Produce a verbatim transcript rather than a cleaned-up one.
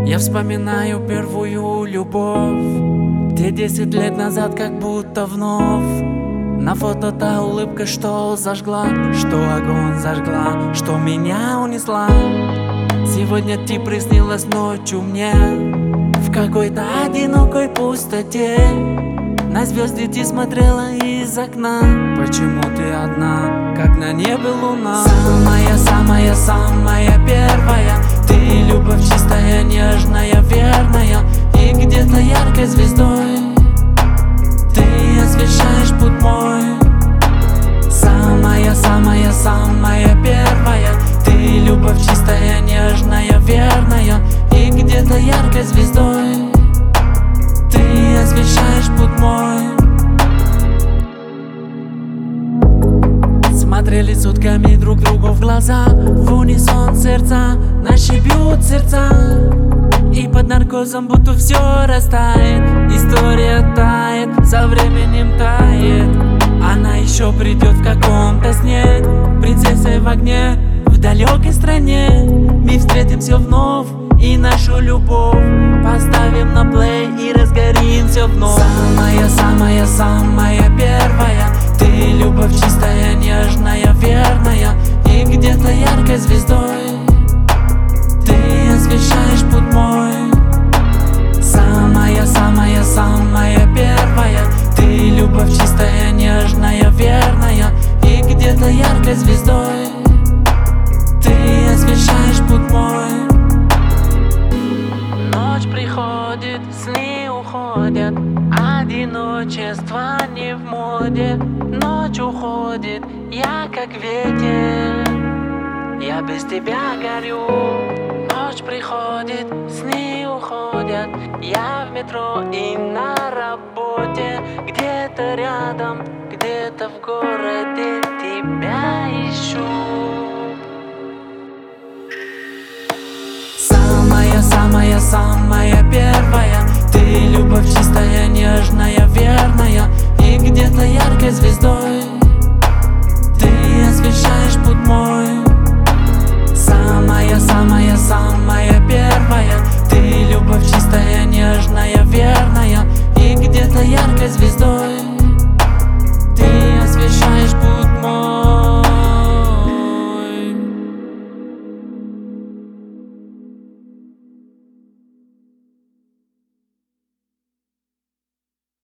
Я вспоминаю первую любовь, те десять лет назад, как будто вновь. На фото та улыбка, что зажгла, что огонь зажгла, что меня унесла. Сегодня ты приснилась ночью мне в какой-то одинокой пустоте. На звезды ты смотрела из окна. Почему ты одна, как на небе луна? Самая-самая-самая первая, ты любовь чистая, нежная, верная. И где-то яркой звездой ты освещаешь путь мой. Самая-самая-самая первая, ты любовь чистая, нежная, верная. И где-то яркой звездой ты освещаешь путь мой. Смотрели сутками друг другу в глаза, в унисон сердца, наши бьют сердца. И под наркозом будто все растает, история тает, со временем тает. Она еще придет в каком-то сне, принцессой в огне, в далекой стране. Мы встретимся вновь и нашу любовь поставим на плей и разгоримся вновь. Самая-самая-самая первая, ты любовь чистая, нежная, верная. И где-то яркой звездой ты освещаешь путь мой. Самая-самая-самая первая, ты любовь чистая, нежная, верная. И где-то яркой звездой ты освещаешь путь мой. Ночь приходит, сны уходят, одиночество не в моде. Ночь уходит, я как ветер, я без тебя горю. Ночь приходит, сны уходят, я в метро и на работе. Где-то рядом, где-то в городе тебя ищу. Самая-самая-самая первая, ты любовь чистая, нежная, верная. И где-то яркой звездой